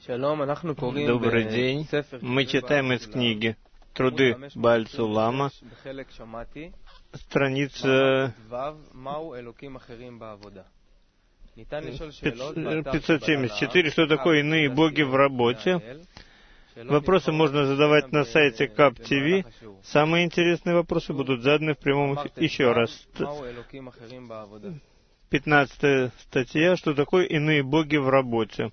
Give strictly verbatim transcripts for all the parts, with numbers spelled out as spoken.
Добрый день. Мы читаем из книги «Труды Бааль Сулама», страница пятьсот семьдесят четыре. Что такое иные боги в работе? Вопросы можно задавать на сайте КАП-ТВ. Самые интересные вопросы будут заданы в прямом эфире. Еще раз. Пятнадцатая статья. Что такое иные боги в работе?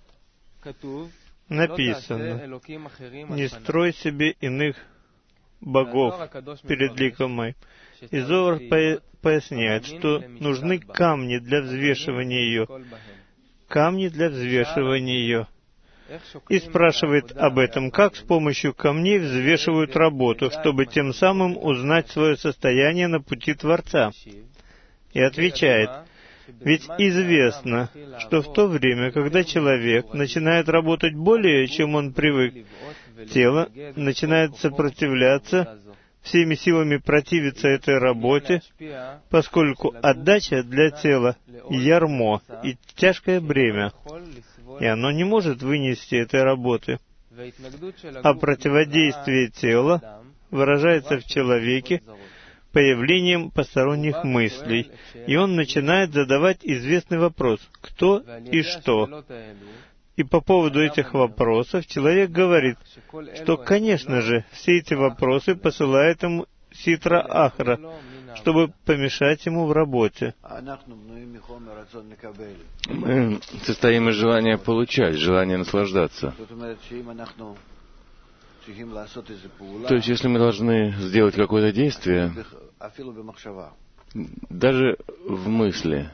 Написано: не строй себе иных богов перед ликом моим. И Зоар поясняет, что нужны камни для взвешивания ее. Камни для взвешивания ее. И спрашивает об этом, как с помощью камней взвешивают работу, чтобы тем самым узнать свое состояние на пути Творца. И отвечает: ведь известно, что в то время, когда человек начинает работать более, чем он привык, тело начинает сопротивляться, всеми силами противиться этой работе, поскольку отдача для тела — ярмо и тяжкое бремя, и оно не может вынести этой работы. А противодействие тела выражается в человеке появлением посторонних мыслей, и он начинает задавать известный вопрос: кто и что. И по поводу этих вопросов человек говорит, что, конечно же, все эти вопросы посылает ему Ситра Ахра, чтобы помешать ему в работе. Мы состоим из желания получать, желания наслаждаться. То есть, если мы должны сделать какое-то действие, даже в мысли,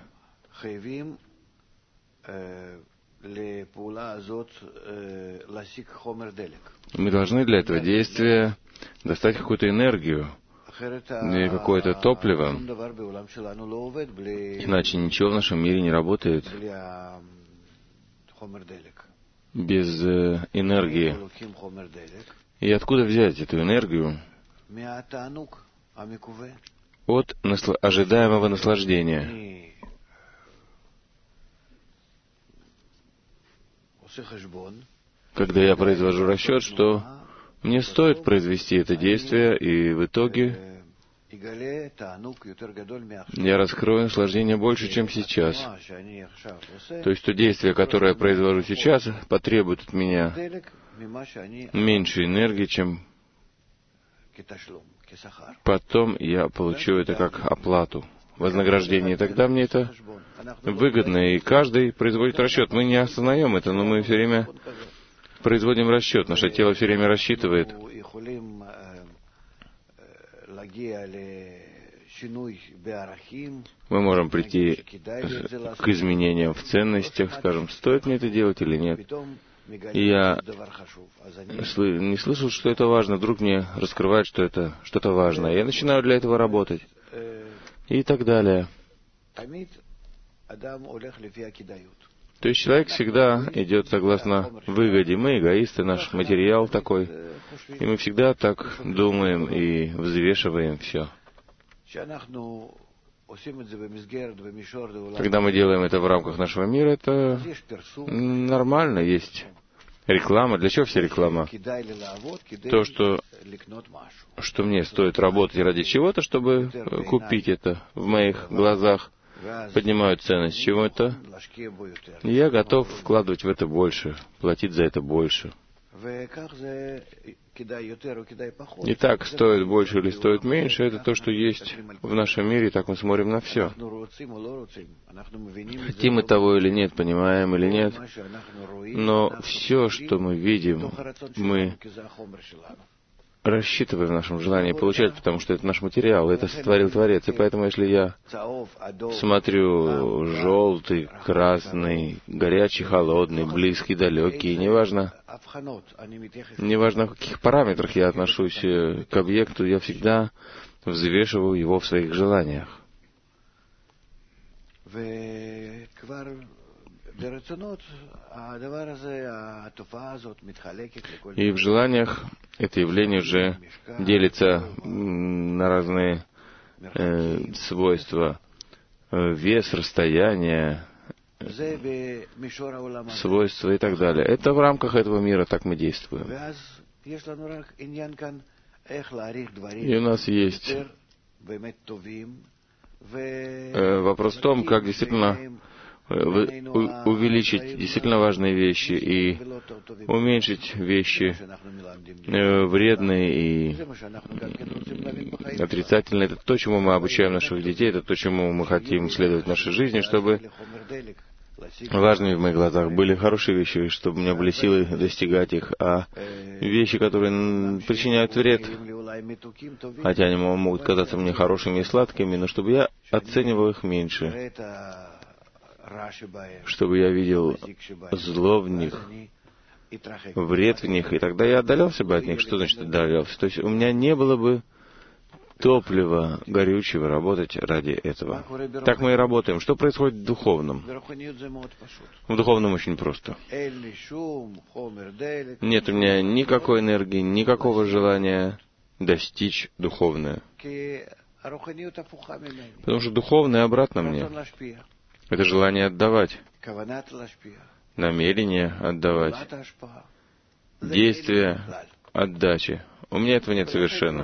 мы должны для этого действия достать какую-то энергию или какое-то топливо, иначе ничего в нашем мире не работает без э, энергии. И откуда взять эту энергию? От насл... ожидаемого наслаждения. Когда я произвожу расчет, что мне стоит произвести это действие, и в итоге я раскрою наслаждение больше, чем сейчас. То есть то действие, которое я произвожу сейчас, потребует от меня меньше энергии, чем потом я получу это как оплату, вознаграждение. И тогда мне это выгодно, и каждый производит расчет. Мы не осознаем это, но мы все время производим расчет. Наше тело все время рассчитывает. Мы можем прийти к изменениям в ценностях, скажем, стоит мне это делать или нет. И я не слышал, что это важно. Вдруг мне раскрывают, что это что-то важное. Я начинаю для этого работать. И так далее. То есть человек всегда идет согласно выгоде. Мы эгоисты, наш материал такой. И мы всегда так думаем и взвешиваем все. Когда мы делаем это в рамках нашего мира, это нормально. Есть реклама. Для чего вся реклама? То, что, что мне стоит работать ради чего-то, чтобы купить это в моих глазах, поднимают ценность чего-то. И я готов вкладывать в это больше, платить за это больше. И так, стоит больше или стоит меньше, это то, что есть в нашем мире, и так мы смотрим на все. Хотим мы того или нет, понимаем или нет, но все, что мы видим, мы рассчитываем в нашем желании получать, потому что это наш материал, это сотворил Творец. И поэтому, если я смотрю желтый, красный, горячий, холодный, близкий, далекий, неважно, неважно, в каких параметрах я отношусь к объекту, я всегда взвешиваю его в своих желаниях. И в желаниях это явление уже делится на разные э, свойства. Вес, расстояние, свойства и так далее. Это в рамках этого мира, так мы действуем. И у нас есть вопрос в том, как действительно увеличить действительно важные вещи и уменьшить вещи вредные и отрицательные. Это то, чему мы обучаем наших детей, это то, чему мы хотим следовать в нашей жизни, чтобы важными в моих глазах были хорошие вещи, чтобы у меня были силы достигать их, а вещи, которые причиняют вред, хотя они могут казаться мне хорошими и сладкими, но чтобы я оценивал их меньше, чтобы я видел зло в них, вред в них, и тогда я отдалялся бы от них. Что значит отдалялся? То есть у меня не было бы топлива горючего работать ради этого. Так мы и работаем. Что происходит в духовном? В духовном очень просто. Нет у меня никакой энергии, никакого желания достичь духовное. Потому что духовное обратно мне. Это желание отдавать, намерение отдавать, действие отдачи. У меня этого нет совершенно.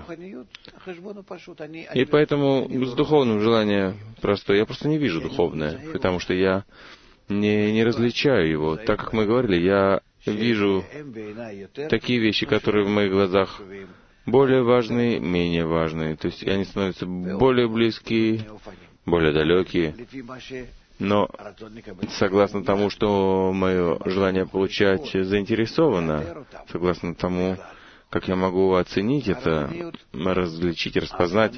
И поэтому с духовным желание простое. Я просто не вижу духовное, потому что я не, не различаю его. Так как мы говорили, я вижу такие вещи, которые в моих глазах более важные, менее важные. То есть они становятся более близкие, более далекие. Но согласно тому, что мое желание получать заинтересовано, согласно тому, как я могу оценить это, различить, распознать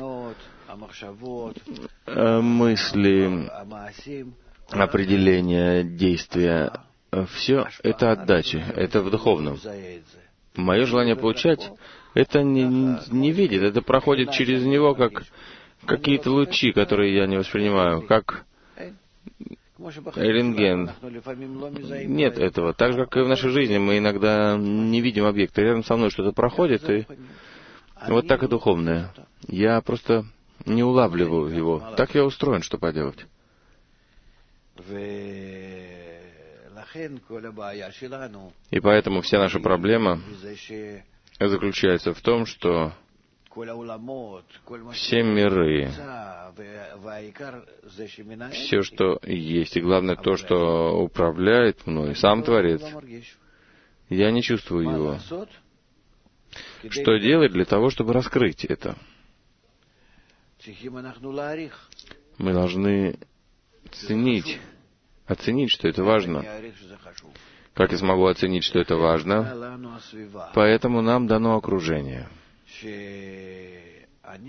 мысли, определения, действия, все это отдача, это в духовном. Мое желание получать, это не, не видит, это проходит через него, как какие-то лучи, которые я не воспринимаю, как рентген. Нет этого. Так же, как и в нашей жизни, мы иногда не видим объекта. Рядом со мной что-то проходит, и вот так и духовное. Я просто не улавливаю его. Так я устроен, что поделать. И поэтому вся наша проблема заключается в том, что все миры, все, что есть, и главное то, что управляет мной, сам Творец, я не чувствую его. Что делать для того, чтобы раскрыть это? Мы должны ценить, оценить, что это важно. Как я смогу оценить, что это важно? Поэтому нам дано окружение. И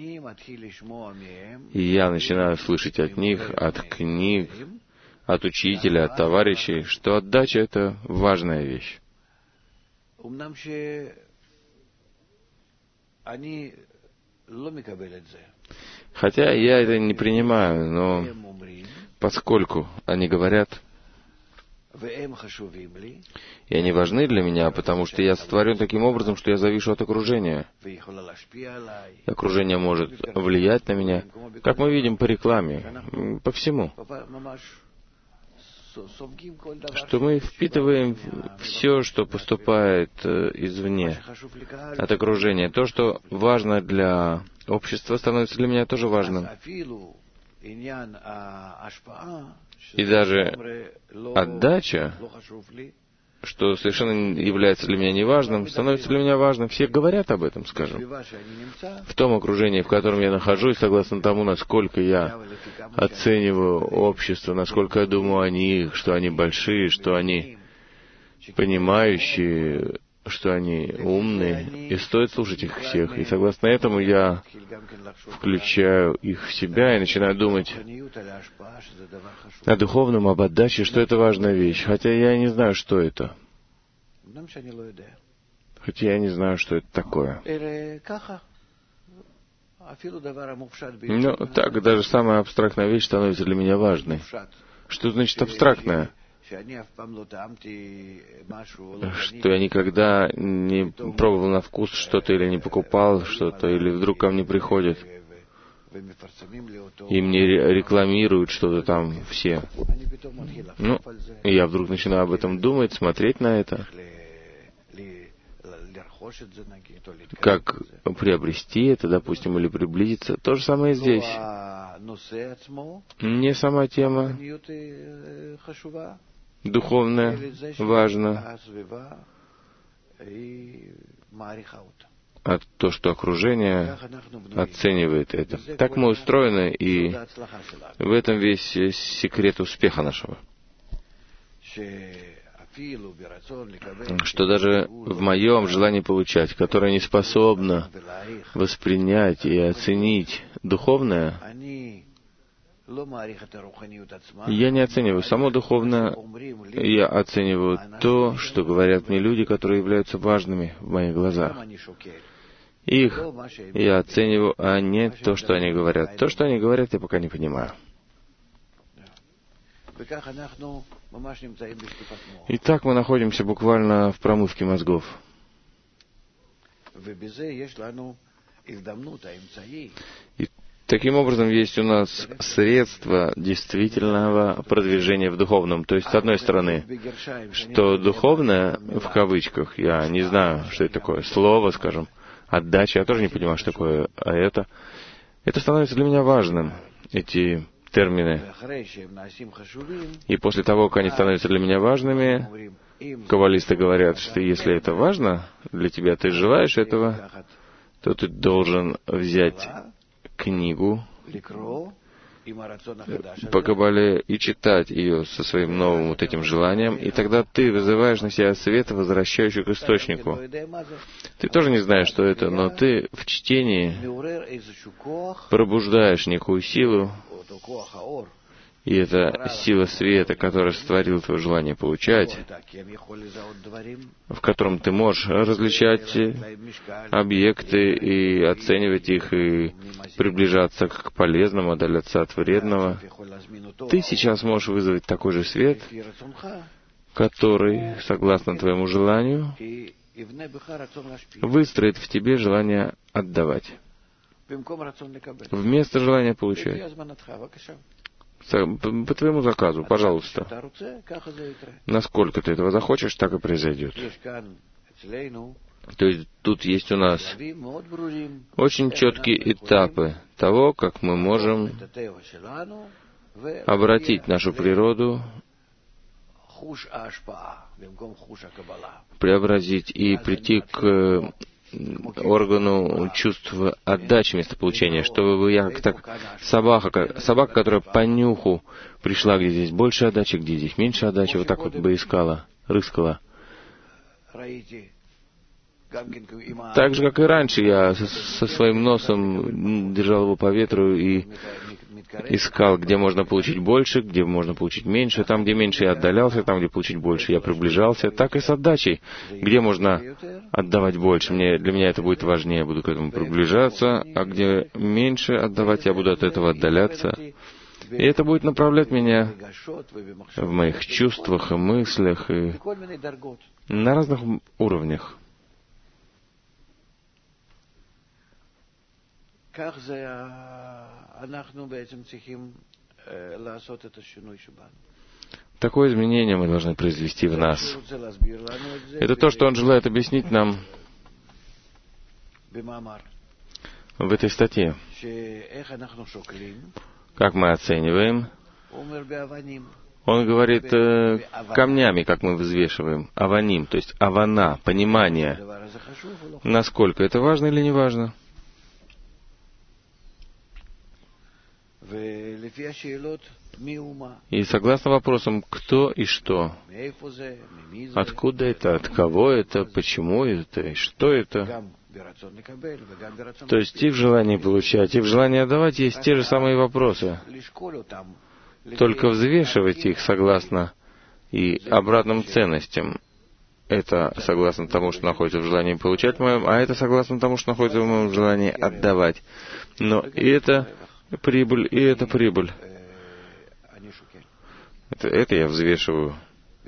я начинаю слышать от них, от книг, от учителя, от товарищей, что отдача — это важная вещь. Хотя я это не принимаю, но поскольку они говорят, и они важны для меня, потому что я сотворен таким образом, что я завишу от окружения. И окружение может влиять на меня, как мы видим по рекламе, по всему. Что мы впитываем все, что поступает извне, от окружения. То, что важно для общества, становится для меня тоже важным. И даже отдача, что совершенно является для меня неважным, становится для меня важным. Все говорят об этом, скажем. В том окружении, в котором я нахожусь, согласно тому, насколько я оцениваю общество, насколько я думаю о них, что они большие, что они понимающие, что они умные, и стоит слушать их всех. И согласно этому я включаю их в себя и начинаю думать о духовном, об отдаче, что это важная вещь. Хотя я не знаю, что это. Хотя я не знаю, что это такое. Но так даже самая абстрактная вещь становится для меня важной. Что значит абстрактная? Что я никогда не пробовал на вкус что-то или не покупал что-то, или вдруг ко мне приходит и мне рекламируют что-то там все. Ну, и я вдруг начинаю об этом думать, смотреть на это. Как приобрести это, допустим, или приблизиться. То же самое здесь. Не сама тема духовная важна, а то, что окружение оценивает это. Так мы устроены, и в этом весь секрет успеха нашего. Что даже в моем желании получать, которое не способно воспринять и оценить духовное, я не оцениваю само духовное, я оцениваю то, что говорят мне люди, которые являются важными в моих глазах. Их я оцениваю, а не то, что они говорят. То, что они говорят, я пока не понимаю. Итак, мы находимся буквально в промывке мозгов. И таким образом есть у нас средства действительного продвижения в духовном. То есть, с одной стороны, что духовное, в кавычках, я не знаю, что это такое, слово, скажем, отдача, я тоже не понимаю, что такое, а это, это становится для меня важным, эти термины. И после того, как они становятся для меня важными, каббалисты говорят, что если это важно для тебя, ты желаешь этого, то ты должен взять книгу по Каббале и читать ее со своим новым вот этим желанием, и тогда ты вызываешь на себя свет, возвращающий к источнику. Ты тоже не знаешь, что это, но ты в чтении пробуждаешь некую силу, и это сила света, которая сотворила твое желание получать, в котором ты можешь различать объекты и оценивать их, и приближаться к полезному, отдаляться от вредного. Ты сейчас можешь вызвать такой же свет, который, согласно твоему желанию, выстроит в тебе желание отдавать, вместо желания получать. По твоему заказу, пожалуйста. Насколько ты этого захочешь, так и произойдет. То есть тут есть у нас очень четкие этапы того, как мы можем обратить нашу природу, преобразить и прийти к органу чувства отдачи вместо получения, чтобы я как так собака, собака, которая по нюху пришла, где здесь больше отдачи, где здесь меньше отдачи, вот так вот бы искала, рыскала. Так же, как и раньше, я со, со своим носом держал его по ветру и искал, где можно получить больше, где можно получить меньше. Там, где меньше, я отдалялся, там, где получить больше, я приближался. Так и с отдачей. Где можно отдавать больше, мне, для меня это будет важнее, я буду к этому приближаться, а где меньше отдавать, я буду от этого отдаляться. И это будет направлять меня в моих чувствах и мыслях, и на разных уровнях. Такое изменение мы должны произвести в нас. Это то, что он желает объяснить нам в этой статье. Как мы оцениваем? Он говорит э, камнями, как мы взвешиваем. Аваним, то есть авана, понимание. Насколько это важно или не важно? И согласно вопросам, кто и что, откуда это, от кого это, почему это, и что это. То есть и в желании получать, и в желании отдавать есть те же самые вопросы. Только взвешивать их согласно и обратным ценностям. Это согласно тому, что находится в желании получать моем, а это согласно тому, что находится в моем желании отдавать. Но и это прибыль, и это прибыль. Это, это я взвешиваю.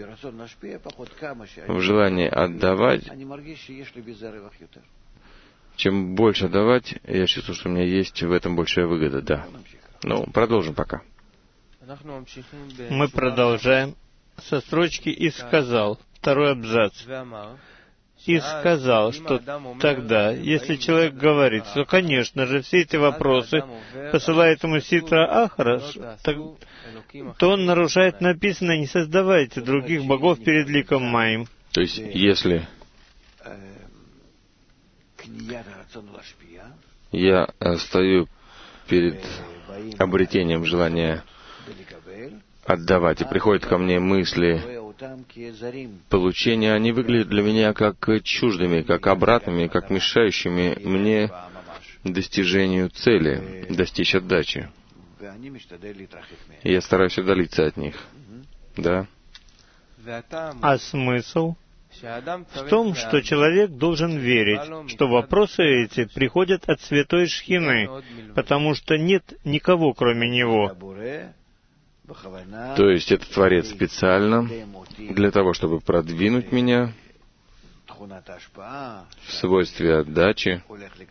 В желании отдавать Чем больше давать, я чувствую, что у меня есть в этом большая выгода, да. Ну, продолжим пока. Мы продолжаем со строчки «И сказал», второй абзац. «И сказал, что тогда, если человек говорит, что, конечно же, все эти вопросы посылает ему Ситра Ахара, то он нарушает написанное: не создавайте других богов перед ликом моим». То есть, если я стою перед обретением желания отдавать, и приходят ко мне мысли получения, они выглядят для меня как чуждыми, как обратными, как мешающими мне достижению цели, достичь отдачи. И я стараюсь удалиться от них. Да? А смысл в том, что человек должен верить, что вопросы эти приходят от Святой Шхины, потому что нет никого, кроме Него. То есть это Творец специально для того, чтобы продвинуть меня в свойстве отдачи,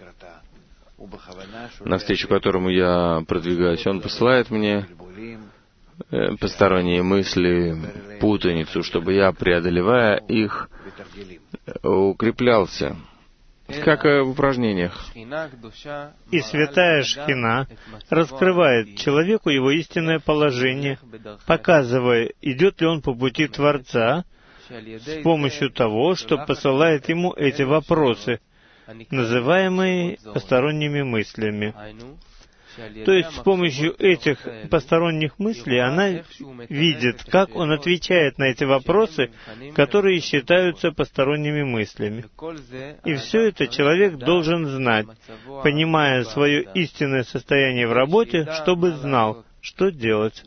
навстречу которому я продвигаюсь. Он посылает мне посторонние мысли, путаницу, чтобы я, преодолевая их, укреплялся, как в упражнениях. И Святая Шхина раскрывает человеку его истинное положение, показывая, идет ли он по пути Творца, с помощью того, что посылает ему эти вопросы, называемые посторонними мыслями. То есть с помощью этих посторонних мыслей она видит, как он отвечает на эти вопросы, которые считаются посторонними мыслями. И все это человек должен знать, понимая свое истинное состояние в работе, чтобы знал, что делать.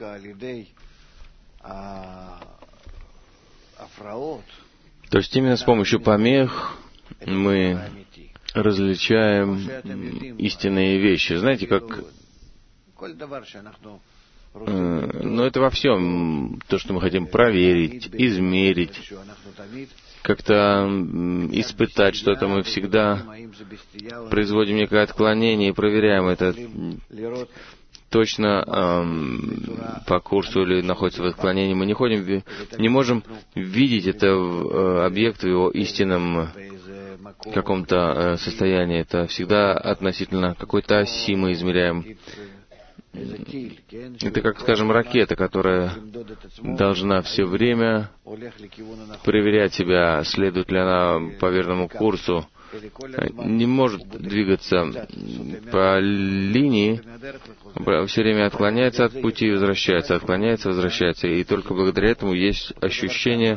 То есть именно с помощью помех мы различаем истинные вещи. Знаете, как... Но это во всем. То, что мы хотим проверить, измерить, как-то испытать что-то, мы всегда производим некое отклонение и проверяем это. Точно эм, по курсу или находится в отклонении. Мы не ходим, не можем видеть это э, объект в его истинном каком-то э, состоянии. Это всегда относительно какой-то оси мы измеряем. Это как, скажем, ракета, которая должна все время проверять себя, следует ли она по верному курсу. Не может двигаться по линии, все время отклоняется от пути, возвращается, отклоняется, возвращается. И только благодаря этому есть ощущение,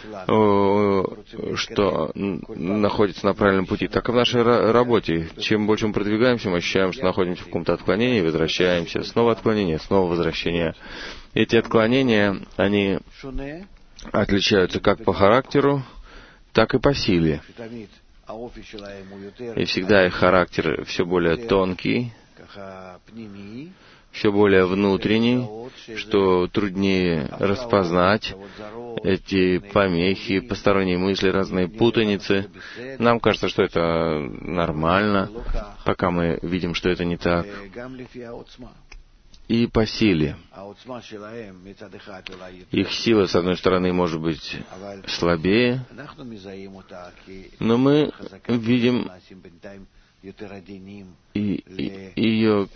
что находится на правильном пути. Так и в нашей работе. Чем больше мы продвигаемся, мы ощущаем, что находимся в каком-то отклонении, возвращаемся, снова отклонение, снова возвращение. Эти отклонения, они отличаются как по характеру, так и по силе. И всегда их характер все более тонкий, все более внутренний, что труднее распознать эти помехи, посторонние мысли, разные путаницы. Нам кажется, что это нормально, пока мы видим, что это не так. И по силе. Их сила, с одной стороны, может быть слабее, но мы видим и, и, ее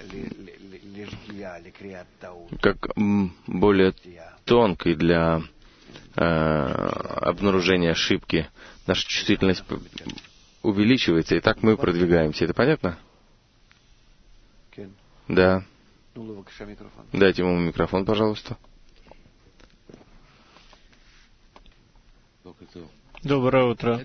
как более тонкой для э, обнаружения ошибки. Наша чувствительность увеличивается, и так мы продвигаемся. Это понятно? Да. Дайте ему микрофон, пожалуйста. Доброе утро.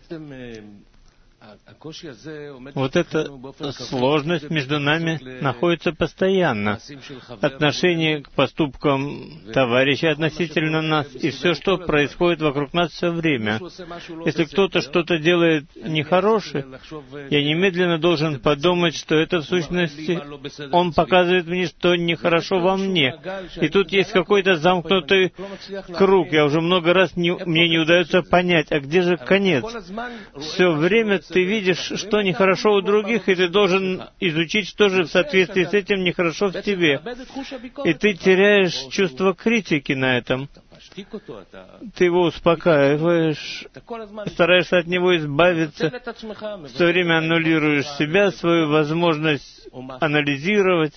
Вот эта сложность между нами находится постоянно. Отношение к поступкам товарища относительно нас и все, что происходит вокруг нас все время. Если кто-то что-то делает нехорошее, я немедленно должен подумать, что это в сущности он показывает мне, что нехорошо во мне. И тут есть какой-то замкнутый круг. Я уже много раз не, мне не удается понять, а где же конец? Все время ты видишь, что нехорошо у других, и ты должен изучить, что же в соответствии с этим нехорошо в тебе. И ты теряешь чувство критики на этом. Ты его успокаиваешь, стараешься от него избавиться, все время аннулируешь себя, свою возможность анализировать.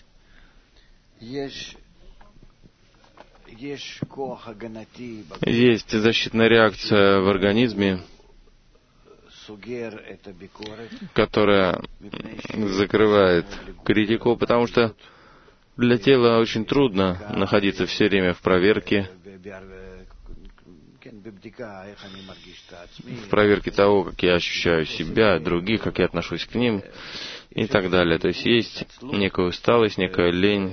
Есть защитная реакция в организме, которая закрывает критику, потому что для тела очень трудно находиться все время в проверке, в проверке того, как я ощущаю себя, других, как я отношусь к ним и так далее. То есть есть некая усталость, некая лень.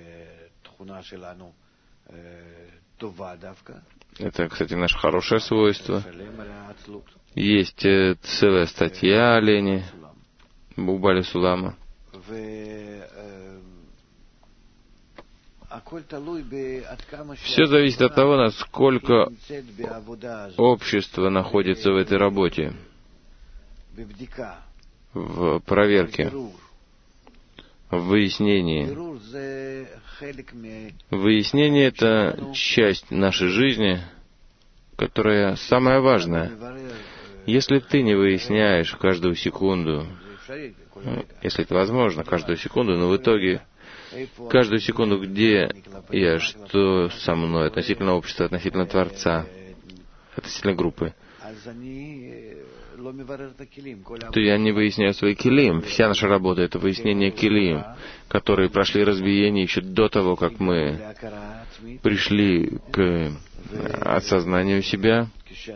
Это, кстати, наше хорошее свойство. Есть целая статья о лени у Бали Сулама. Все зависит от того, насколько общество находится в этой работе, в проверке, в выяснении. Выяснение — это часть нашей жизни, которая самая важная. Если ты не выясняешь каждую секунду, если это возможно, каждую секунду, но в итоге каждую секунду, где я, что со мной, относительно общества, относительно Творца, относительно группы, то я не выясняю свои килим. Вся наша работа — это выяснение килим, которые прошли разбиение еще до того, как мы пришли к осознанию себя.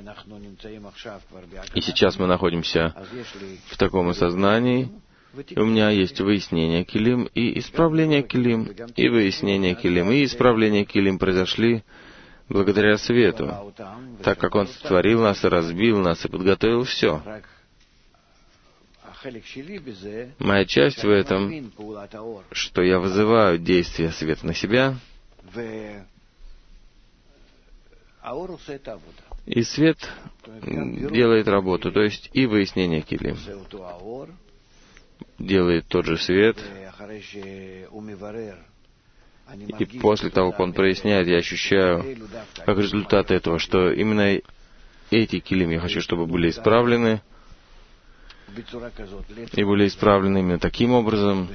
И сейчас мы находимся в таком осознании. У меня есть выяснение килим и исправление килим, и выяснение килим, и исправление килим произошли благодаря свету, так как Он сотворил нас и разбил нас и подготовил все. Моя часть в этом, что я вызываю действие света на себя, и свет делает работу, то есть и выяснение килим делает тот же свет, и после того, как он проясняет, я ощущаю, как результат этого, что именно эти килим я хочу, чтобы были исправлены, и были исправлены именно таким образом.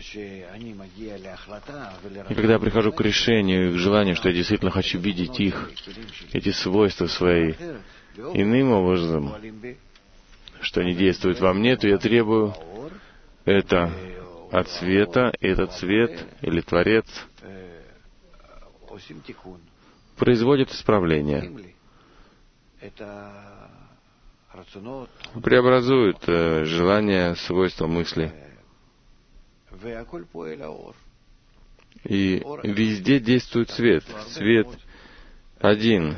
И когда я прихожу к решению и к желанию, что я действительно хочу видеть их, эти свойства свои, иным образом, что они действуют во мне, то я требую это от света, и этот свет или Творец производит исправление, преобразует э, желания, свойства, мысли. И везде действует свет. Свет один.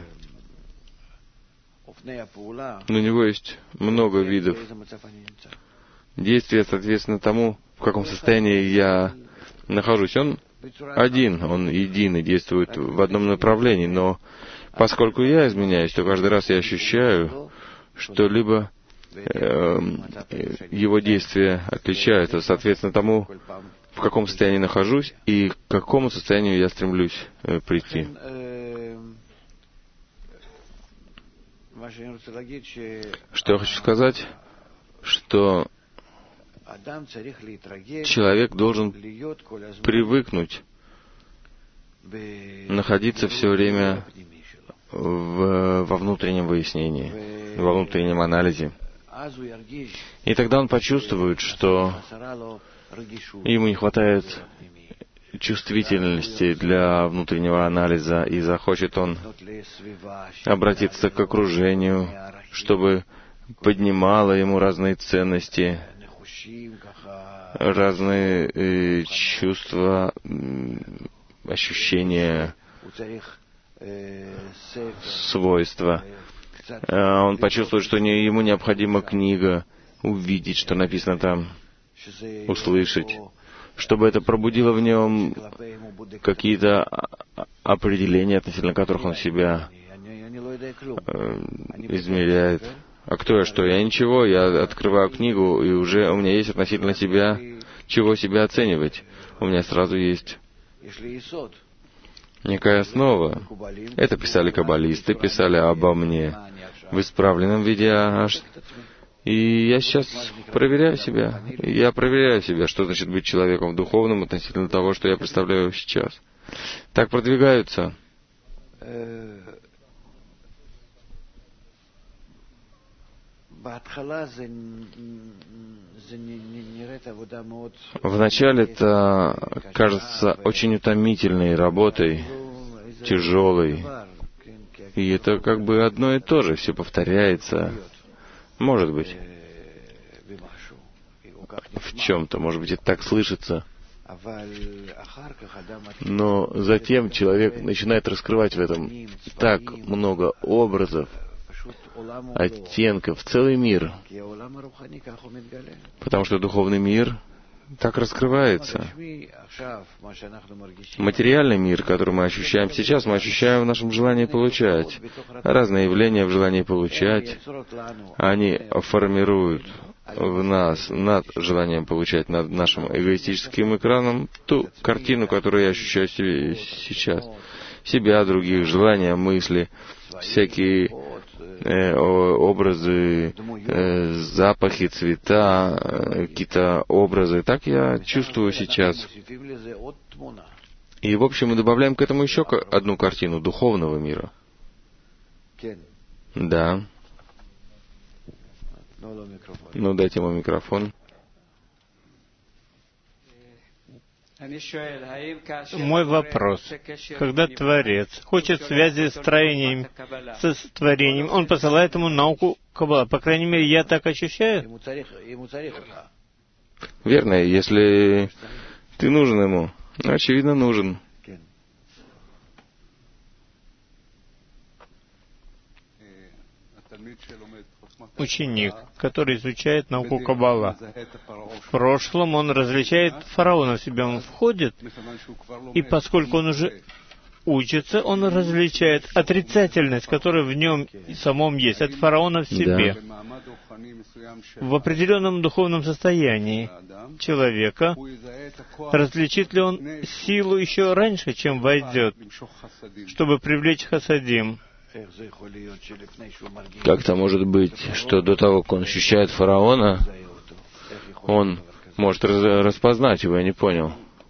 На него есть много видов действия, соответственно тому, в каком состоянии я нахожусь. Он один, он единый, действует в одном направлении, но поскольку я изменяюсь, то каждый раз я ощущаю, что либо э, его действия отличаются, соответственно тому, в каком состоянии нахожусь и к какому состоянию я стремлюсь э, прийти. Что я хочу сказать, что человек должен привыкнуть находиться все время в, во внутреннем выяснении, во внутреннем анализе. И тогда он почувствует, что ему не хватает чувствительности для внутреннего анализа, и захочет он обратиться к окружению, чтобы поднимало ему разные ценности, разные э, чувства, ощущения, свойства. Он почувствует, что не, ему необходима книга, увидеть, что написано там, услышать, чтобы это пробудило в нем какие-то определения, относительно которых он себя э, измеряет. А кто я, что? Я ничего, я открываю книгу, и уже у меня есть относительно себя, чего себя оценивать. У меня сразу есть некая основа. Это писали каббалисты, писали обо мне в исправленном виде. Аж. И я сейчас проверяю себя. Я проверяю себя, что значит быть человеком духовным относительно того, что я представляю сейчас. Так продвигаются. Вначале это кажется очень утомительной работой, тяжелой. И это как бы одно и то же, все повторяется. Может быть, в чем-то, может быть, это так слышится. Но затем человек начинает раскрывать в этом так много образов, оттенков, целый мир. Потому что духовный мир так раскрывается. Материальный мир, который мы ощущаем сейчас, мы ощущаем в нашем желании получать. Разные явления в желании получать, они формируют в нас, над желанием получать, над нашим эгоистическим экраном, ту картину, которую я ощущаю себе сейчас. Себя, других, желания, мысли, всякие э, образы, э, запахи, цвета, э, какие-то образы. Так я чувствую сейчас. И, в общем, мы добавляем к этому еще одну картину духовного мира. Да. Ну, дайте ему микрофон. Мой вопрос. Когда Творец хочет связи с творением, с творением, он посылает ему науку Каббала. По крайней мере, я так ощущаю. Верно, если ты нужен ему, ну, очевидно, нужен. Ученик, который изучает науку Каббала. В прошлом он различает фараона в себя, он входит, и поскольку он уже учится, он различает отрицательность, которая в нем самом есть, от фараона в себе. Да. В определенном духовном состоянии человека различит ли он силу еще раньше, чем войдет, чтобы привлечь хасадим? Как-то может быть, что до того, как он ощущает фараона, он может распознать его, я не понял.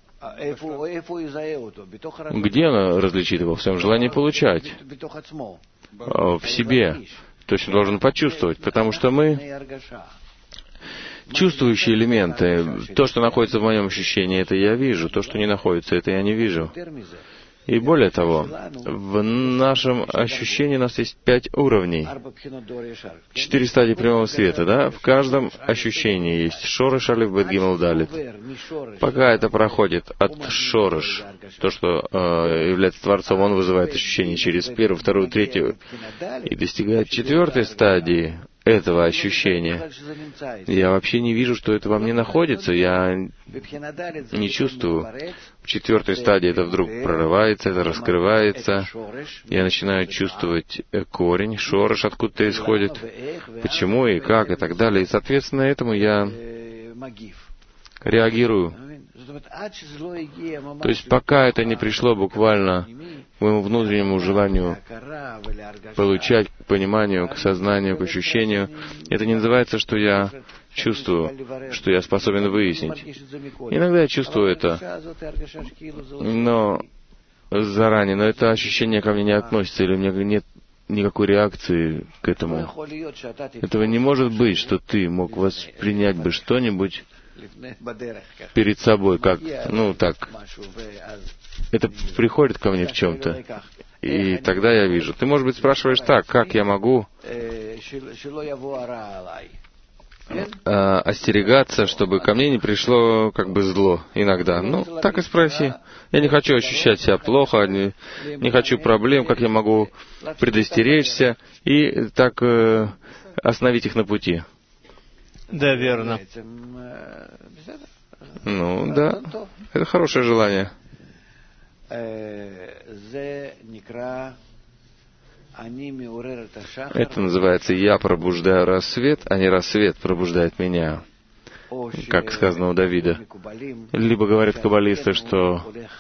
Где он различит его? В своем желании получать. В себе. Точно должен почувствовать, потому что мы чувствующие элементы. То, что находится в моем ощущении, это я вижу. То, что не находится, это я не вижу. И более того, в нашем ощущении у нас есть пять уровней. Четыре стадии прямого света, да? В каждом ощущении есть шореш, алеф, бет, гимел, далит. Пока это проходит от шореш, то, что э, является Творцом, он вызывает ощущение через первую, вторую, третью, и достигает четвертой стадии этого ощущения. Я вообще не вижу, что это во мне находится, я не чувствую. В четвертой стадии это вдруг прорывается, это раскрывается. Я начинаю чувствовать корень, шореш, откуда-то исходит, почему и как, и так далее. И, соответственно, этому я реагирую. То есть, пока это не пришло буквально к моему внутреннему желанию получать, к пониманию, к сознанию, к ощущению, это не называется, что я чувствую, что я способен выяснить. Иногда я чувствую это, но заранее, но это ощущение ко мне не относится, или у меня нет никакой реакции к этому. Этого не может быть, что ты мог воспринять бы что-нибудь перед собой, как, ну, так. Это приходит ко мне в чем-то. И тогда я вижу. Ты, может быть, спрашиваешь так, как я могу э, остерегаться, чтобы ко мне не пришло как бы зло иногда. Ну, так и спроси. Я не хочу ощущать себя плохо, не, не хочу проблем, как я могу предостеречься и так э, остановить их на пути. Да, верно. Ну, да. Это хорошее желание. Это называется «я пробуждаю рассвет», а не рассвет пробуждает меня, как сказано у Давида. Либо говорят каббалисты, что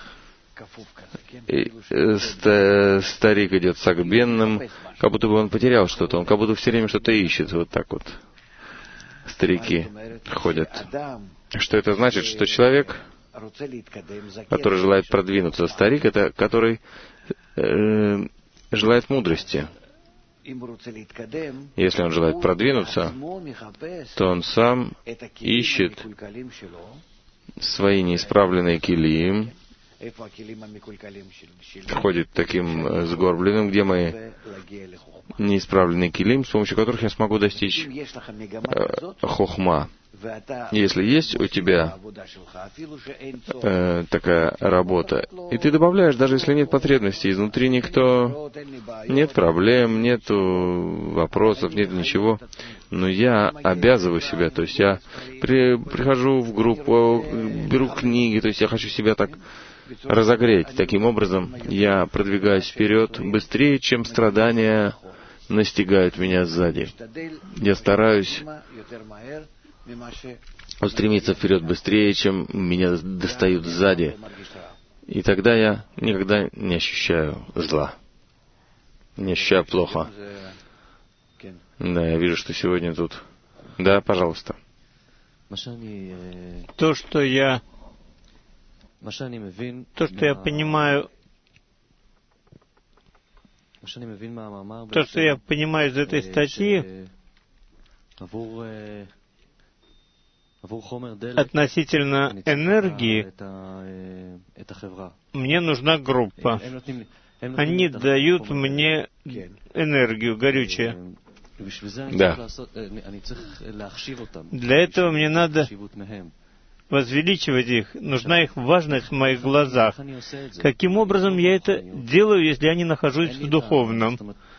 старик идет сагбенным, как будто бы он потерял что-то, он как будто все время что-то ищет, вот так вот. Старики ходят. Что это значит? Что человек, который желает продвинуться, старик — это который э, желает мудрости. Если он желает продвинуться, то он сам ищет свои неисправленные килим, ходит таким сгорбленным, где мои неисправленные килим, с помощью которых я смогу достичь э, хохма. Если есть у тебя э, такая работа, и ты добавляешь, даже если нет потребностей, изнутри никто, нет проблем, нет вопросов, нет ничего, но я обязываю себя, то есть я при, прихожу в группу, беру книги, то есть я хочу себя так разогреть. Таким образом, я продвигаюсь вперед быстрее, чем страдания настигают меня сзади. Я стараюсь устремиться вперед быстрее, чем меня достают сзади. И тогда я никогда не ощущаю зла. Не ощущаю плохо. Да, я вижу, что сегодня тут... Да, пожалуйста. То, что я... То, что я понимаю... То, что я понимаю из этой статьи, относительно энергии, мне нужна группа. Они дают мне энергию, горючее. Да. Для этого мне надо возвеличивать их. Нужна их важность в моих глазах. Каким образом я это делаю, если я не нахожусь в духовном?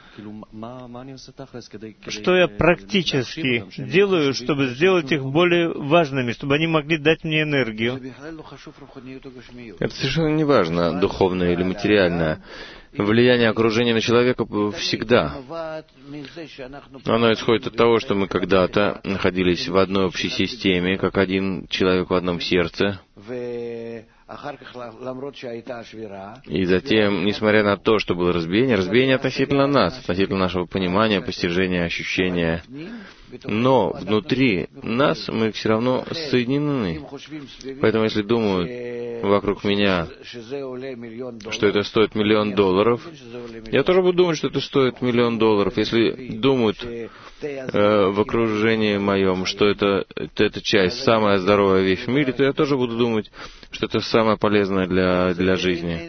Что я практически делаю, чтобы сделать их более важными, чтобы они могли дать мне энергию? Это совершенно не важно, духовное или материальное. Влияние окружения на человека всегда. Оно исходит от того, что мы когда-то находились в одной общей системе, как один человек в одном сердце. И затем, несмотря на то, что было разбиение, разбиение относительно нас, относительно нашего понимания, постижения, ощущения, но внутри нас мы все равно соединены. Поэтому, если думают вокруг меня, что это стоит миллион долларов, я тоже буду думать, что это стоит миллион долларов. Если думают э, в окружении моем, что это, эта часть самая здоровая вещь в мире, то я тоже буду думать, что это самое полезное для, для жизни.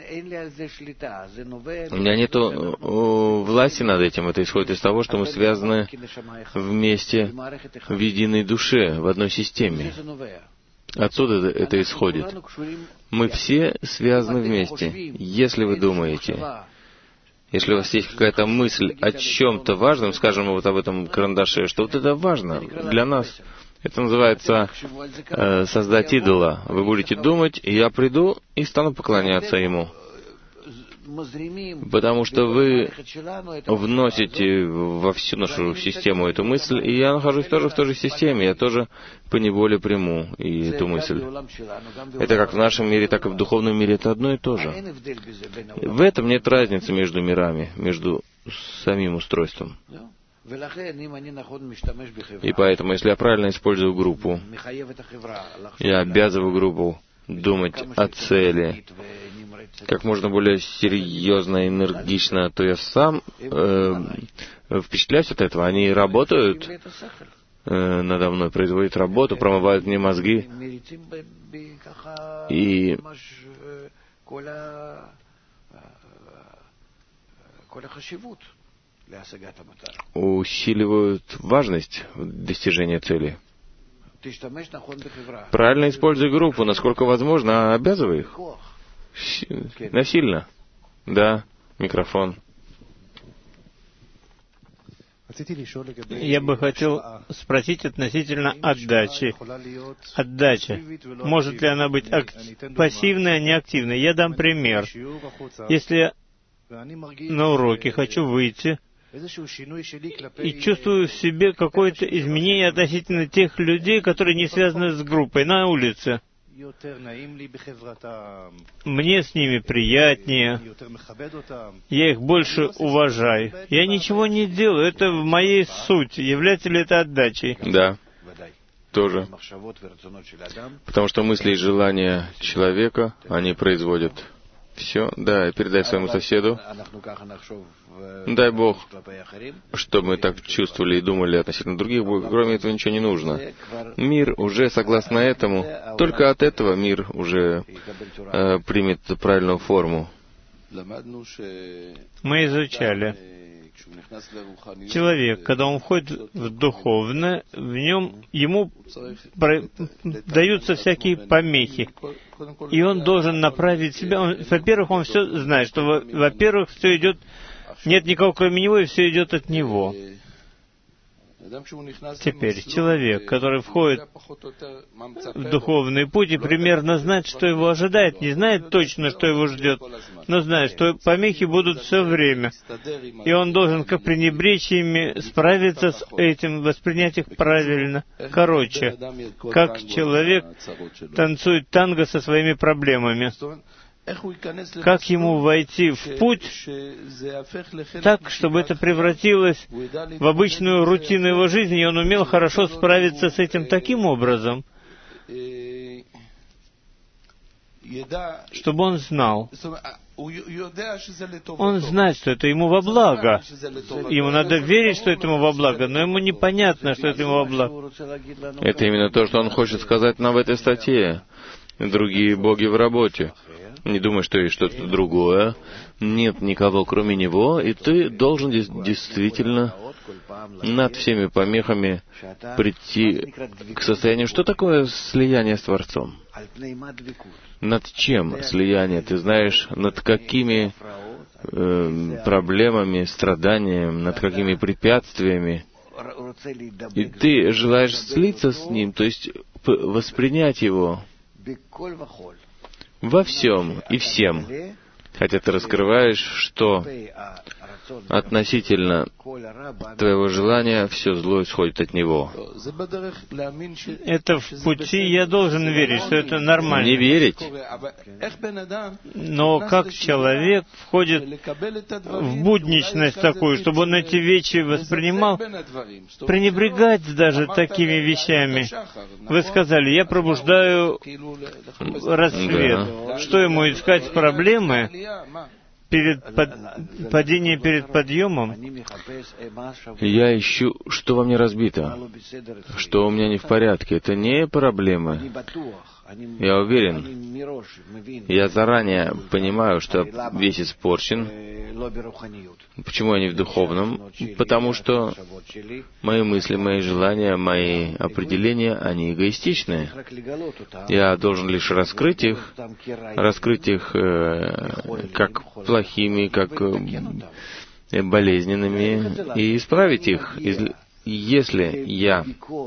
У меня нет власти над этим. Это исходит из того, что мы связаны вместе в единой душе, в одной системе. Отсюда это исходит. Мы все связаны вместе. Если вы думаете, если у вас есть какая-то мысль о чем-то важном, скажем, вот об этом карандаше, что вот это важно для нас, это называется э, создать идола. Вы будете думать, и я приду и стану поклоняться ему. Потому что вы вносите во всю нашу систему эту мысль, и я нахожусь тоже в той же системе, я тоже поневоле приму и эту мысль. Это как в нашем мире, так и в духовном мире, это одно и то же. В этом нет разницы между мирами, между самим устройством. И поэтому, если я правильно использую группу, я обязываю группу думать о цели как можно более серьезно и энергично, то я сам э, впечатляюсь от этого. Они работают э, надо мной, производят работу, промывают мне мозги. И усиливают важность достижения цели. Правильно используй группу, насколько возможно, обязывай их. Насильно. Да, микрофон. Я бы хотел спросить относительно отдачи. Отдача. Может ли она быть ак- пассивной, а не активной? Я дам пример. Если на уроке, хочу выйти, и чувствую в себе какое-то изменение относительно тех людей, которые не связаны с группой, на улице. Мне с ними приятнее, я их больше уважаю. Я ничего не делаю, это в моей сути. Является ли это отдачей? Да, тоже. Потому что мысли и желания человека, они производят все. Да, передай своему соседу. Дай Бог, чтобы мы так чувствовали и думали относительно других, кроме этого ничего не нужно. Мир уже, согласно этому, только от этого мир уже э, примет правильную форму. Мы изучали. Человек, когда он входит в духовное, в нем ему про... даются всякие помехи. И он должен направить себя. Он, во-первых, он все знает, что, во-первых, все идет, нет никого кроме него, и все идет от него. Теперь человек, который входит в духовный путь и примерно знает, что его ожидает, не знает точно, что его ждет, но знает, что помехи будут все время. И он должен, как пренебречь ими, справиться с этим, воспринять их правильно. Короче, как человек танцует танго со своими проблемами. Как ему войти в путь так, чтобы это превратилось в обычную рутину его жизни, и он умел хорошо справиться с этим таким образом, чтобы он знал. Он знает, что это ему во благо. Ему надо верить, что это ему во благо, но ему непонятно, что это ему во благо. Это именно то, что он хочет сказать нам в этой статье. Другие боги в работе. Не думай, что есть что-то другое. Нет никого, кроме него, и ты должен действительно над всеми помехами прийти к состоянию. Что такое слияние с Творцом? Над чем слияние? Ты знаешь, над какими э, проблемами, страданиями, над какими препятствиями? И ты желаешь слиться с Ним, то есть воспринять Его во всем и всем, хотя ты раскрываешь, что относительно твоего желания все зло исходит от него. Это в пути я должен верить, что это нормально. Не верить. Но как человек входит в будничность такую, чтобы он эти вещи воспринимал, пренебрегать даже такими вещами. Вы сказали, я пробуждаю рассвет. Да. Что ему искать проблемы? Перед под... падением перед подъемом? Я ищу, что во мне разбито, что у меня не в порядке. Это не проблема. Я уверен, я заранее понимаю, что весь испорчен. Почему я не в духовном? Потому что мои мысли, мои желания, мои определения, они эгоистичны. Я должен лишь раскрыть их, раскрыть их э, как плохими, как э, болезненными, и исправить их. Если я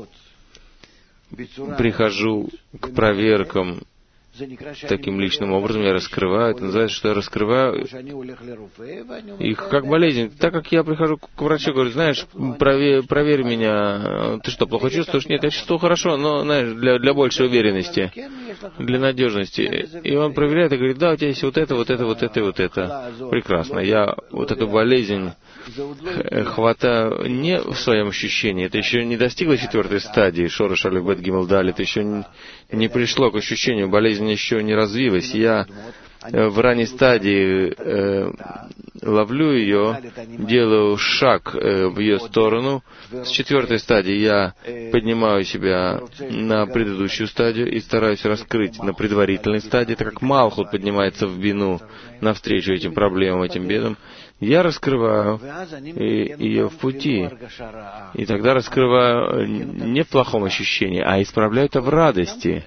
прихожу к проверкам таким личным образом, я раскрываю, это называется, что я раскрываю их как болезнь. Так как я прихожу к врачу, говорю, знаешь, проверь, проверь меня, ты что, плохо чувствуешь? Нет, я чувствую хорошо, но, знаешь, для, для большей уверенности, для надежности. И он проверяет и говорит, да, у тебя есть вот это, вот это, вот это и вот это. Прекрасно. Я вот эту болезнь хватаю не в своем ощущении, это еще не достигло четвертой стадии, Шорош Алеф Бет Гимел Далит, еще не, не пришло к ощущению, болезнь еще не развилась. Я в ранней стадии э, ловлю ее, делаю шаг э, в ее сторону. С четвертой стадии я поднимаю себя на предыдущую стадию и стараюсь раскрыть на предварительной стадии, так как Малхут поднимается в бину навстречу этим проблемам, этим бедам. Я раскрываю ее в пути, и тогда раскрываю не в плохом ощущении, а исправляю это в радости.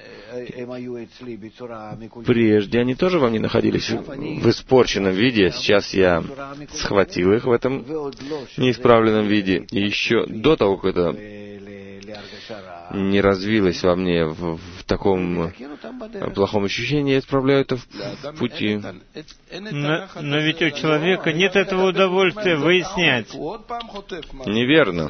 Прежде они тоже во мне находились в испорченном виде, сейчас я схватил их в этом неисправленном виде. И еще до того, как это не развилось во мне в, в таком плохом ощущении, я исправляю это в, в пути. Но, но ведь у человека нет этого удовольствия выяснять. Неверно.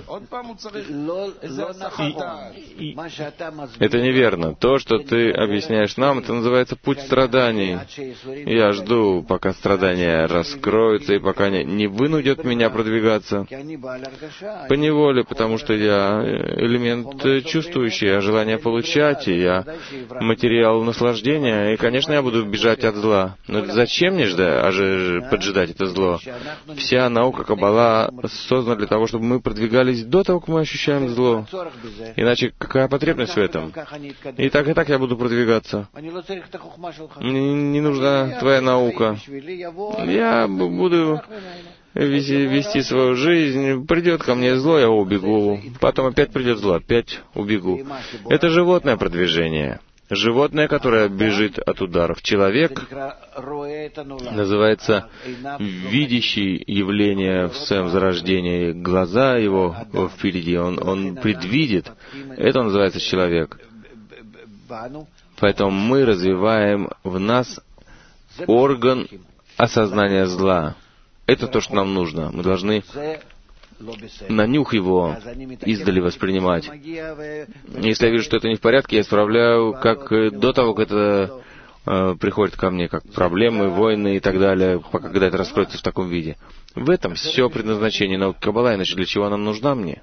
И, это неверно. То, что ты объясняешь нам, это называется путь страданий. Я жду, пока страдания раскроются, и пока не, не вынудят меня продвигаться поневоле, потому что я элемент чувствующий, я желание получать, и я материал наслаждения, и, конечно, я буду бежать от зла. Но зачем мне ждать, аж поджидать это зло? Вся наука Каббала создана для того, чтобы мы продвигались до того, как мы ощущаем зло. Иначе какая потребность в этом? И так, и так я буду продвигаться. Мне не нужна твоя наука. Я буду вести, вести свою жизнь. Придет ко мне зло, я убегу. Потом опять придет зло, опять убегу. Это животное продвижение. Животное, которое бежит от ударов. Человек называется видящий явление в своем зарождении. Глаза его впереди, он, он предвидит. Это называется человек. Поэтому мы развиваем в нас орган осознания зла. Это то, что нам нужно. Мы должны на нюх его издали воспринимать. Если я вижу, что это не в порядке, я исправляю, как до того, как это э, приходит ко мне, как проблемы, войны и так далее, пока когда это раскроется в таком виде. В этом все предназначение науки Каббала, иначе для чего она нужна мне?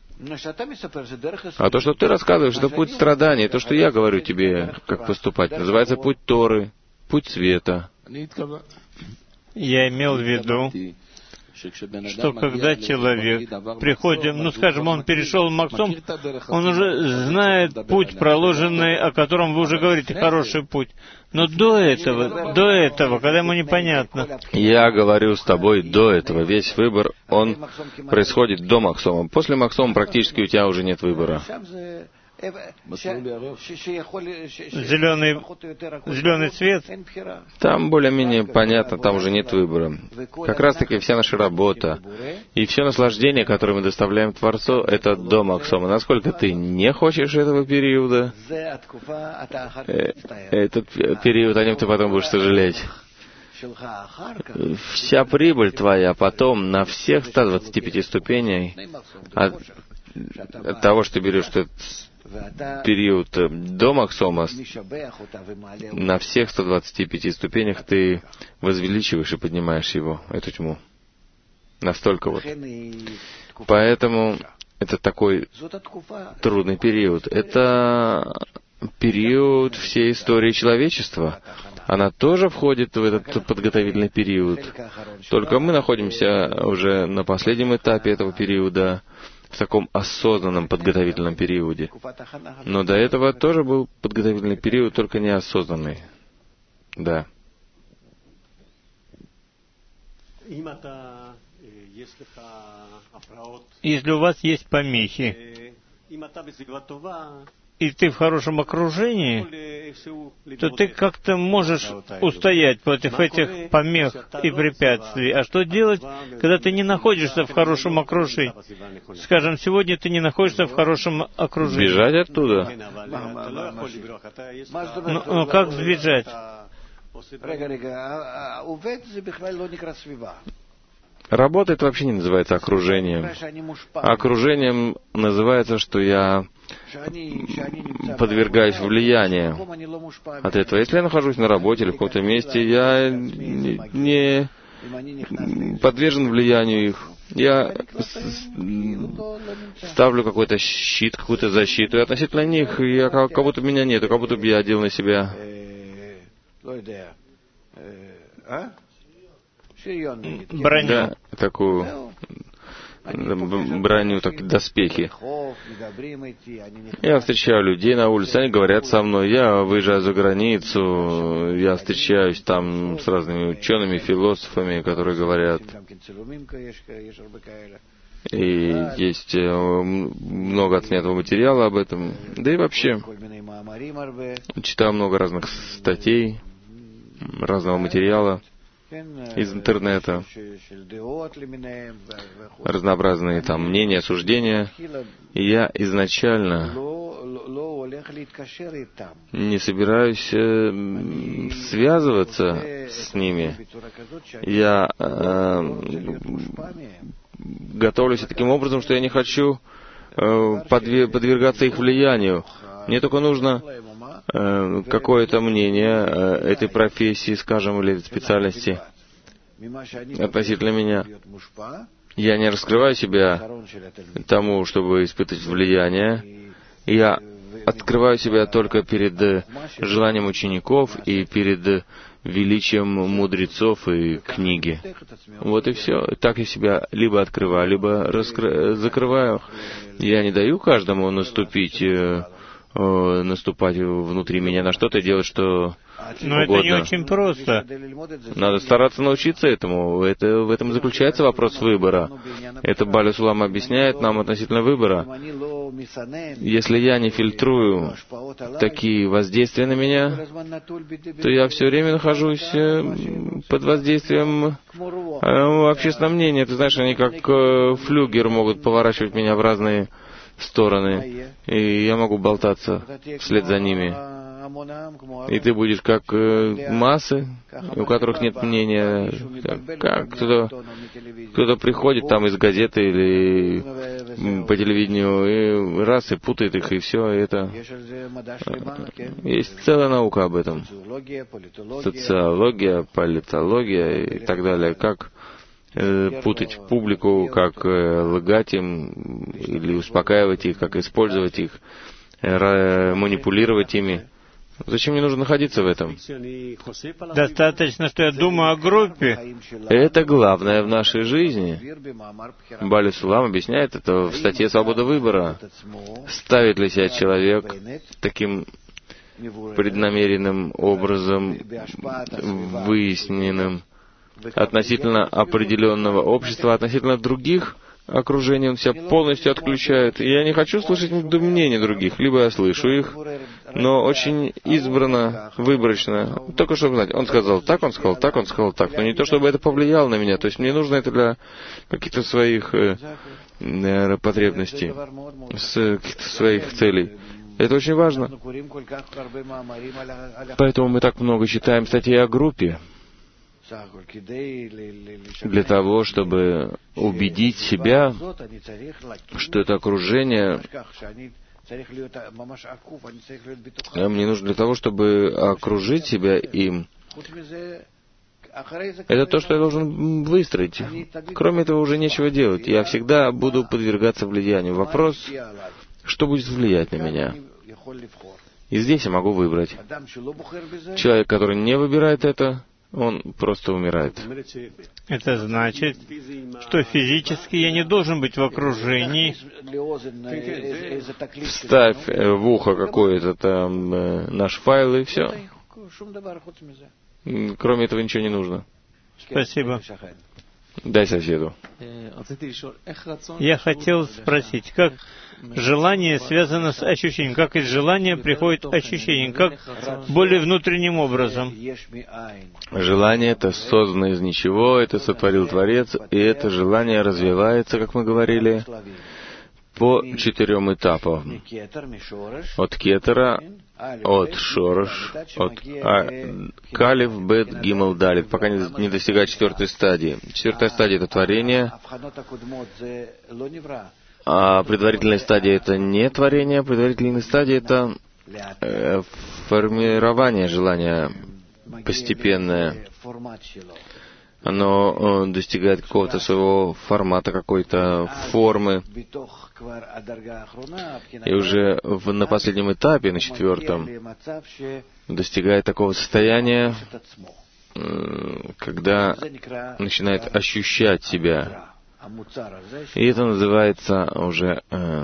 А то, что ты рассказываешь, это путь страданий, то, что я говорю тебе, как поступать, называется путь Торы, путь света. Я имел в виду, что когда человек приходит, ну, скажем, он перешел в Махсом, он уже знает путь, проложенный, о котором вы уже говорите, хороший путь. Но до этого, до этого, когда ему непонятно. Я говорю с тобой до этого. Весь выбор, он происходит до Махсома. После Махсома практически у тебя уже нет выбора. Зеленый, зеленый цвет. Там более-менее понятно, там уже нет выбора. Как раз-таки вся наша работа и все наслаждение, которое мы доставляем Творцу, это до Махсома. Насколько ты не хочешь этого периода, этот период, о нем ты потом будешь сожалеть. Вся прибыль твоя потом на всех ста двадцати пяти ступенях от, от того, что ты берешь этот период до Махсома, на всех ста двадцати пяти ступенях ты возвеличиваешь и поднимаешь его, эту тьму. Настолько вот. Поэтому это такой трудный период. Это период всей истории человечества. Она тоже входит в этот подготовительный период. Только мы находимся уже на последнем этапе этого периода, в таком осознанном подготовительном периоде. Но до этого тоже был подготовительный период, только неосознанный. Да. Если у вас есть помехи, и ты в хорошем окружении, то ты как-то можешь устоять против этих помех и препятствий. А что делать, когда ты не находишься в хорошем окружении? Скажем, сегодня ты не находишься в хорошем окружении. Сбежать оттуда? Ну, ну как сбежать? Работа — это вообще не называется окружением. Окружением называется, что я подвергаюсь влиянию от этого. Если я нахожусь на работе или в каком-то месте, я не подвержен влиянию их. Я ставлю какой-то щит, какую-то защиту, и относительно них я, как, как будто меня нету, как будто бы я одел на себя броню. Да, такую броню, так, доспехи. Я встречаю людей на улице, они говорят со мной, я выезжаю за границу, я встречаюсь там с разными учеными, философами, которые говорят. И есть много отснятого материала об этом. Да и вообще, читаю много разных статей, разного материала. из интернета, разнообразные там мнения, суждения. И я изначально не собираюсь э, связываться с ними. Я э, готовлюсь таким образом, что я не хочу э, подвергаться их влиянию. Мне только нужно э, какое-то мнение э, этой профессии, скажем, или специальности относительно меня. Я не раскрываю себя тому, чтобы испытывать влияние. Я открываю себя только перед желанием учеников и перед величием мудрецов и книги. Вот и все. Так я себя либо открываю, либо раскры... закрываю. Я не даю каждому наступить, э, э, наступать внутри меня на что-то, делать что Но угодно. это не очень просто. Надо стараться научиться этому. Это, в этом заключается вопрос выбора. Это Баля Сулам объясняет нам относительно выбора. Если я не фильтрую такие воздействия на меня, то я все время нахожусь под воздействием общественного мнения. Ты знаешь, они как флюгер могут поворачивать меня в разные стороны, и я могу болтаться вслед за ними. И ты будешь как э, массы, у которых нет мнения. Как кто-то, кто-то приходит там из газеты или по телевидению, и раз, и путает их, и все. И это... Есть целая наука об этом. Социология, политология и так далее. Как э, путать публику, как э, лгать им, или успокаивать их, как использовать их, э, манипулировать ими. Зачем мне нужно находиться в этом? Достаточно, что я думаю о группе. Это главное в нашей жизни. Баля Сулам объясняет это в статье «Свобода выбора». Ставит ли себя человек таким преднамеренным образом, выясненным относительно определенного общества, относительно других окружений, он себя полностью отключает. И я не хочу слышать мнения других, либо я слышу их, но очень избрано, выборочно. Только чтобы знать, он сказал так, он сказал так, он сказал так, но не то, чтобы это повлияло на меня. То есть мне нужно это для каких-то своих э, э, потребностей, с каких-то своих целей. Это очень важно. Поэтому мы так много читаем статей о группе, для того, чтобы убедить себя, что это окружение мне нужно для того, чтобы окружить себя им. Это то, что я должен выстроить. Кроме этого уже нечего делать. Я всегда буду подвергаться влиянию. Вопрос, что будет влиять на меня. И здесь я могу выбрать. Человек, который не выбирает это, он просто умирает. Это значит, что физически я не должен быть в окружении. Вставь в ухо какой-то там э, наш файл, и все. Кроме этого ничего не нужно. Спасибо. Дай соседу. Я хотел спросить, как желание связано с ощущением, как из желания приходит ощущение, как более внутренним образом. Желание — это создано из ничего, это сотворил Творец, и это желание развивается, как мы говорили, по четырем этапам. От кетера, от шорош, от а, калев, бет, гимел, далит, пока не, не достигает четвертой стадии. Четвертая стадия — это творение, а предварительная стадия — это не творение, предварительная стадия — это э, формирование желания постепенное. Оно э, достигает какого-то своего формата, какой-то формы. И уже в, на последнем этапе, на четвертом, достигает такого состояния, э, когда начинает ощущать себя. И это называется уже э,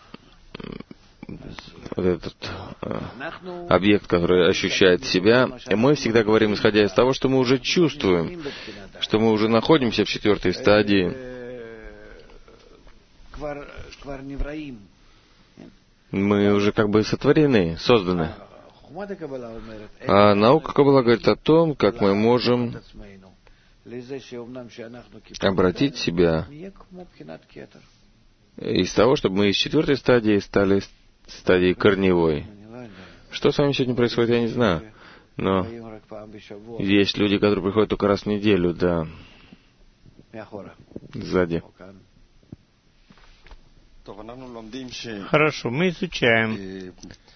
вот этот э, объект, который ощущает себя. И мы всегда говорим, исходя из того, что мы уже чувствуем, что мы уже находимся в четвертой стадии. Мы уже как бы сотворены, созданы. А наука Каббала говорит о том, как мы можем обратить себя из того, чтобы мы из четвертой стадии стали стадией корневой. Что с вами сегодня происходит, я не знаю. Но есть люди, которые приходят только раз в неделю, да. Сзади. Хорошо, мы изучаем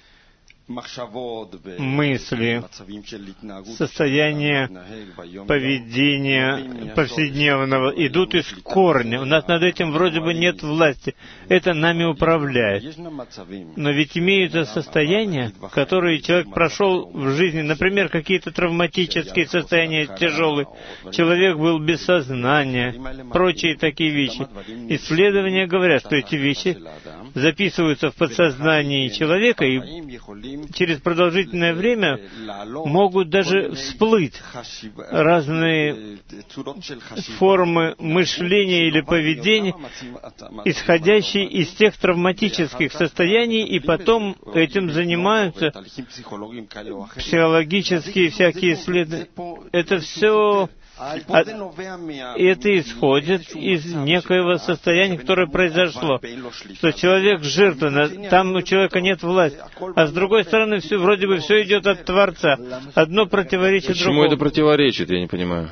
мысли, состояние поведения повседневного идут из корня. У нас над этим вроде бы нет власти. Это нами управляет. Но ведь имеются состояния, которые человек прошел в жизни, например, какие-то травматические состояния тяжелые. Человек был без сознания, прочие такие вещи. Исследования говорят, что эти вещи записываются в подсознании человека и через продолжительное время могут даже всплыть разные формы мышления или поведения, исходящие из тех травматических состояний, и потом этим занимаются психологические всякие исследования. Это все... От, это исходит из некоего состояния, которое произошло, что человек жертва, там у человека нет власти, а с другой стороны, все, вроде бы все идет от Творца. Одно противоречит другому. Почему это противоречит, я не понимаю.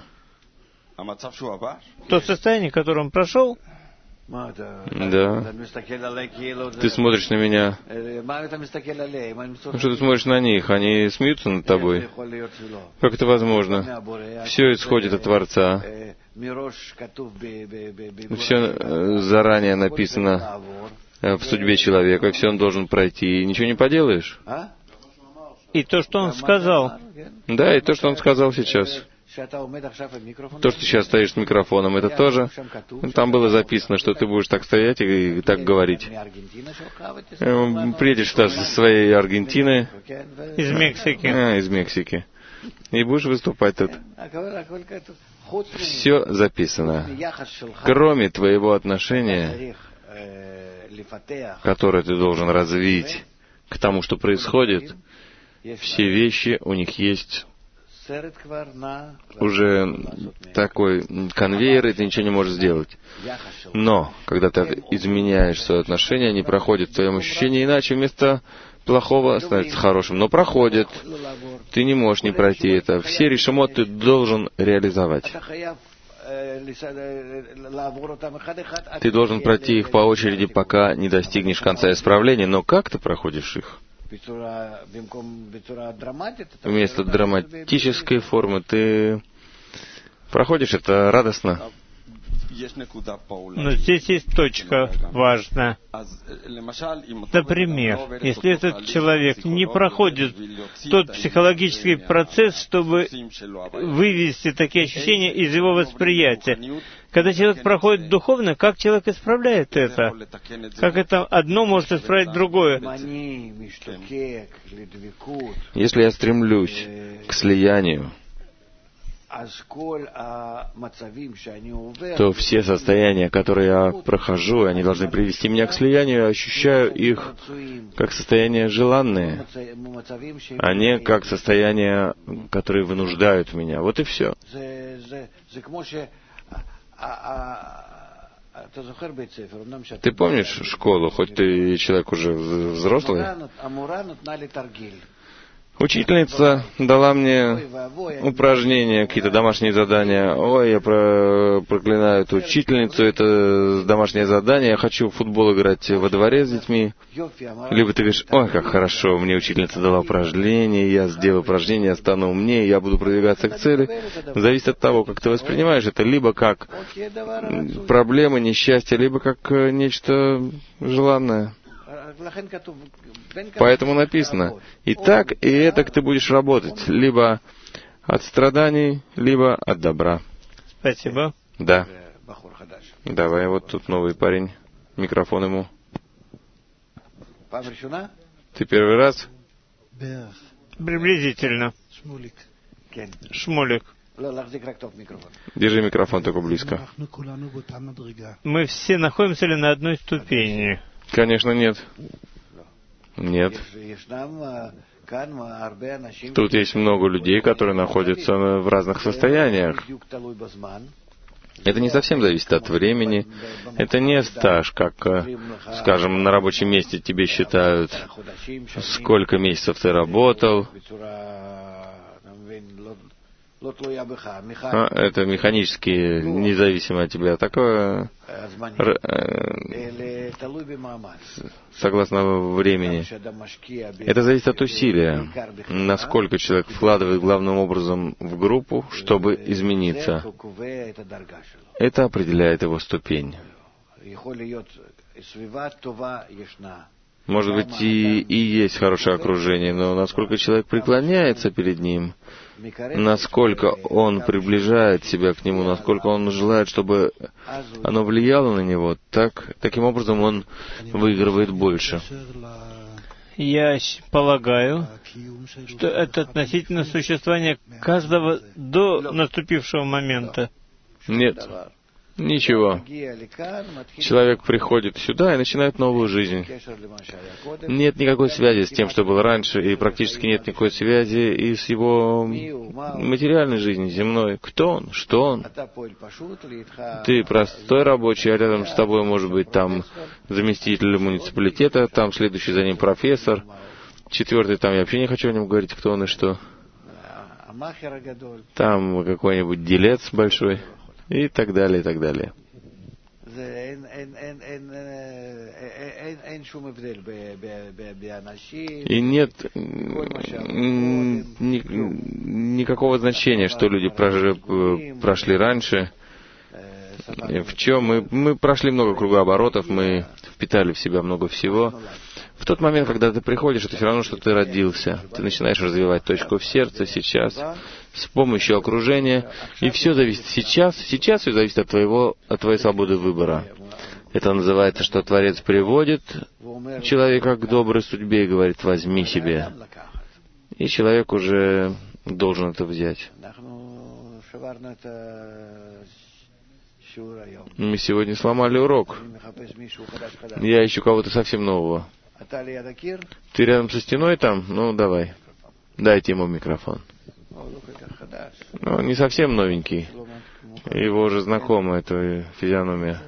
То состояние, которое он прошел, да. Ты смотришь на меня. Ну, что ты смотришь на них? Они смеются над тобой? Как это возможно? Все исходит от Творца. Все заранее написано в судьбе человека. Все он должен пройти. И ничего не поделаешь. И то, что он сказал. Да, и то, что он сказал сейчас. То, что сейчас стоишь с микрофоном, это тоже. Там было записано, что ты будешь так стоять и так говорить. Приедешь со своей Аргентины. Из Мексики. А, из Мексики. И будешь выступать тут. Все записано. Кроме твоего отношения, которое ты должен развить к тому, что происходит, все вещи, у них есть уже такой конвейер, и ты ничего не можешь сделать. Но, когда ты изменяешь свое отношение, они проходят в твоем ощущении иначе, вместо плохого становится хорошим. Но проходит. Ты не можешь не пройти это. Все решимот ты должен реализовать. Ты должен пройти их по очереди, пока не достигнешь конца исправления. Но как ты проходишь их? Вместо драматической формы ты проходишь это радостно. Но здесь есть точка важная. Например, если этот человек не проходит тот психологический процесс, чтобы вывести такие ощущения из его восприятия. Когда человек проходит духовно, как человек исправляет это? Как это одно может исправить другое? Если я стремлюсь к слиянию, то все состояния, которые я прохожу, они должны привести меня к слиянию, я ощущаю их как состояния желанные, а не как состояния, которые вынуждают меня. Вот и все. Ты помнишь школу, хоть ты человек уже взрослый? Учительница дала мне упражнения, какие-то домашние задания. Ой, я про... проклинаю эту учительницу, это домашнее задание, я хочу в футбол играть во дворе с детьми. Либо ты говоришь, ой, как хорошо, мне учительница дала упражнение, я сделаю упражнение, я стану умнее, я буду продвигаться к цели. Зависит от того, как ты воспринимаешь это, либо как проблемы, несчастье, либо как нечто желанное. Поэтому написано, и так, и этак ты будешь работать, либо от страданий, либо от добра. Спасибо. Да. Давай, вот тут новый парень, микрофон ему. Ты первый раз? Приблизительно. Шмулик. Держи микрофон только близко. Мы все находимся ли на одной ступени? Конечно, нет. Нет. Тут есть много людей, которые находятся в разных состояниях. Это не совсем зависит от времени. Это не стаж, как, скажем, на рабочем месте тебе считают, сколько месяцев ты работал. А, это механически, независимо от тебя. Такое, согласно времени. Это зависит от усилия, насколько человек вкладывает главным образом в группу, чтобы измениться. Это определяет его ступень. Может быть, и, и есть хорошее окружение, но насколько человек преклоняется перед ним, насколько он приближает себя к нему, насколько он желает, чтобы оно влияло на него, так, таким образом он выигрывает больше. Я полагаю, что это относительно существования каждого до наступившего момента. Нет. Ничего. Человек приходит сюда и начинает новую жизнь. Нет никакой связи с тем, что было раньше, и практически нет никакой связи и с его материальной жизнью, земной. Кто он? Что он? Ты простой рабочий, а рядом с тобой может быть там заместитель муниципалитета, там следующий за ним профессор, четвертый там, я вообще не хочу о нем говорить, кто он и что. Там какой-нибудь делец большой. И так далее, и так далее. И нет ни, никакого значения, что люди прожи, прошли раньше. В чем мы, мы прошли много кругооборотов, мы впитали в себя много всего. В тот момент, когда ты приходишь, это все равно, что ты родился. Ты начинаешь развивать точку в сердце сейчас, с помощью окружения, и все зависит сейчас. Сейчас все зависит от твоего, от твоей свободы выбора. Это называется, что Творец приводит человека к доброй судьбе и говорит: возьми себе. И человек уже должен это взять. Мы сегодня сломали урок. Я ищу кого-то совсем нового. Ты рядом со стеной там? Ну, давай. Дайте ему микрофон. Ну, не совсем новенький. Его уже знакома эта физиономия.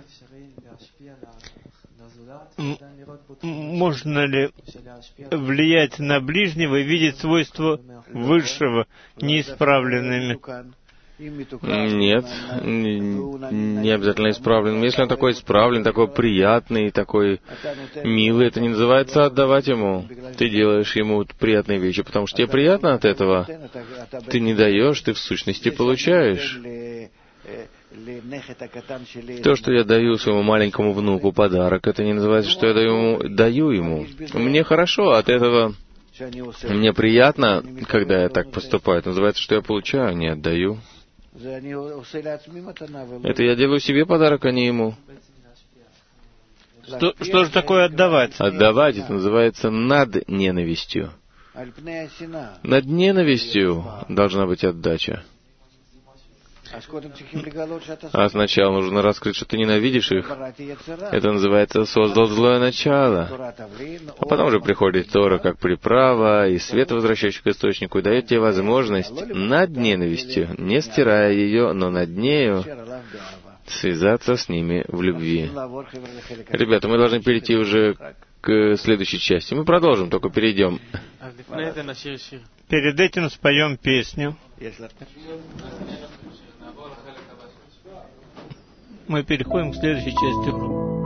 Можно ли влиять на ближнего и видеть свойства высшего неисправленными? Нет, не, не обязательно исправлен. Если он такой исправлен, такой приятный, такой милый, это не называется отдавать ему. Ты делаешь ему приятные вещи, потому что тебе приятно от этого. Ты не даешь, ты в сущности получаешь. То, что я даю своему маленькому внуку подарок, это не называется, что я даю ему. Даю ему. Мне хорошо от этого. Мне приятно, когда я так поступаю. Это называется, что я получаю, не отдаю. Это я делаю себе подарок, а не ему. Что, что же такое отдавать? Отдавать, это называется над ненавистью. Над ненавистью должна быть отдача. А сначала нужно раскрыть, что ты ненавидишь их. Это называется «создал злое начало». А потом же приходит Тора как приправа, и свет, возвращающий к источнику, дает тебе возможность над ненавистью, не стирая ее, но над нею, связаться с ними в любви. Ребята, мы должны перейти уже к следующей части. Мы продолжим, только перейдем. Перед этим споем песню. Мы переходим к следующей части.